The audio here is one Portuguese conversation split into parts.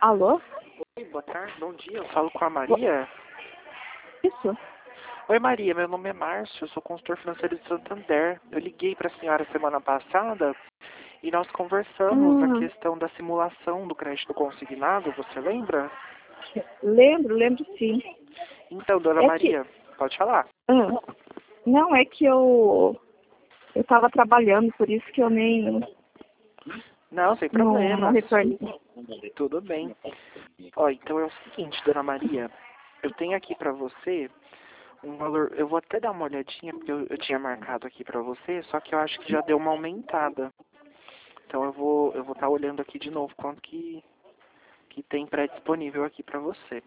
Alô? Oi, boa tarde, bom dia. Eu falo com a Maria. Isso. Oi, Maria, meu nome é Márcio, eu sou consultor financeiro de Santander. Eu liguei para a senhora semana passada e nós conversamos a questão da simulação do crédito consignado, você lembra? Lembro sim. Então, dona Maria, pode falar. Não, é que eu estava trabalhando, por isso que eu nem... Não, sem Não problema. retornei. Tudo bem. Ó, então é o seguinte, dona Maria, eu tenho aqui para você um valor, eu vou até dar uma olhadinha, porque eu tinha marcado aqui para você, só que eu acho que já deu uma aumentada. Então eu vou estar olhando aqui de novo quanto que tem pré-disponível aqui para você.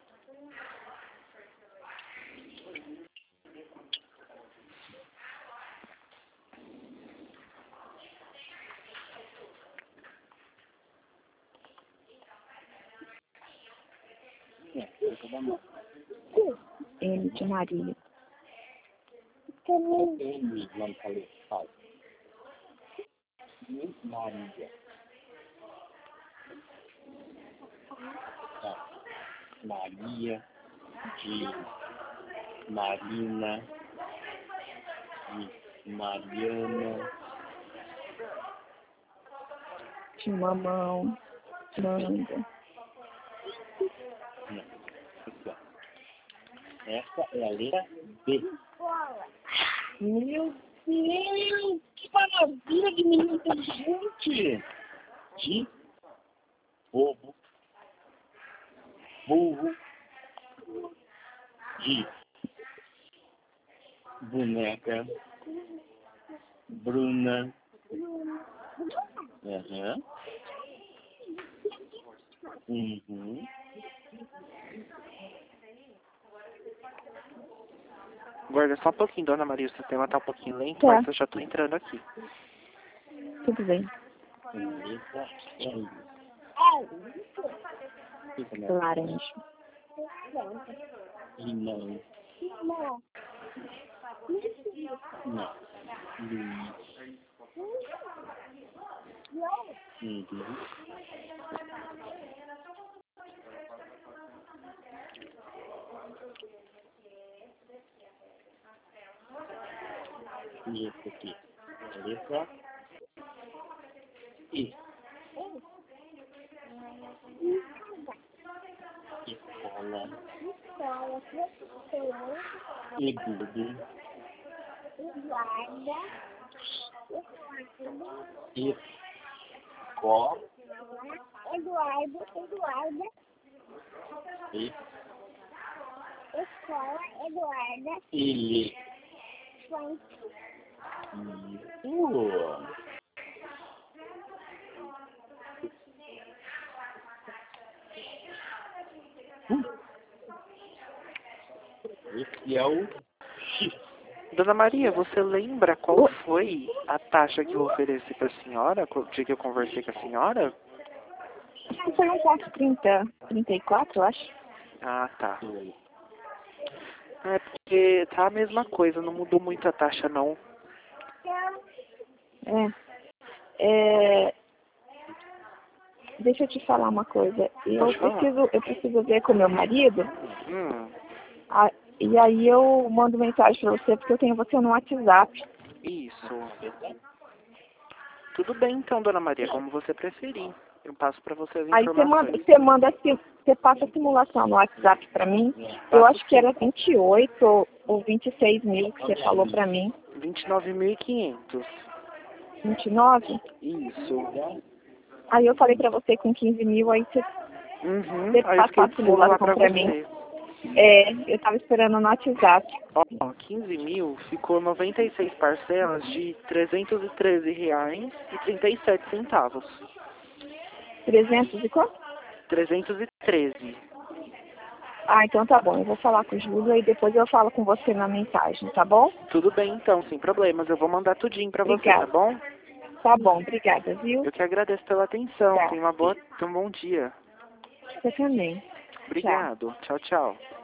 M de Maria. Maria. Maria, de Marina, de Mariana, De mamão. Manga. não. Essa é a letra B. Meu Deus, que maravilha de menino inteligente! De bobo, burro, de boneca, Bruna. Aham. Uhum. Guarda só um pouquinho, dona Maria, o sistema tá um pouquinho lento, Tá. mas eu já tô entrando aqui. Tudo bem. Letra L. Laranja. Limão. Não. Luiz. Uhum. E esse aqui? Letra E. Escola. Eduardo. Escola. Eduarda. E. Escola Eduarda. Ele. Fonte. Isso. Esse é o X. Dona Maria, você lembra qual foi a taxa que eu ofereci para a senhora, o dia que eu conversei com a senhora? Foi um ponto 34, eu acho. Ah, tá. É porque tá a mesma coisa, não mudou muito a taxa não. Deixa eu te falar uma coisa. Pode falar. Eu preciso ver com meu marido. Hum, E aí eu mando mensagem pra você, porque eu tenho você no WhatsApp. isso. Tudo bem então, dona Maria, como você preferir. Eu passo para você as Aí informações. você passa a simulação no WhatsApp pra mim. Eu acho que era 28 ou 26 mil que você falou pra mim. 29.500. 29? Isso. Aí eu falei pra você com 15 mil, aí você Aí eu passa fiquei a de simular simulação pra pra você. mim. Eu tava esperando no WhatsApp. Ó, 15 mil ficou 96 parcelas de R$ 313,37. 300 e quanto? 313. Ah, então tá bom. Eu vou falar com o Júlio e depois eu falo com você na mensagem, tá bom? Tudo bem então, sem problemas. Eu vou mandar tudinho pra você, Obrigada. tá bom? Tá bom, obrigada, viu? Eu que agradeço pela atenção. Tá. Tenha um bom dia. Você também. Tchau. Obrigado. Tchau, tchau.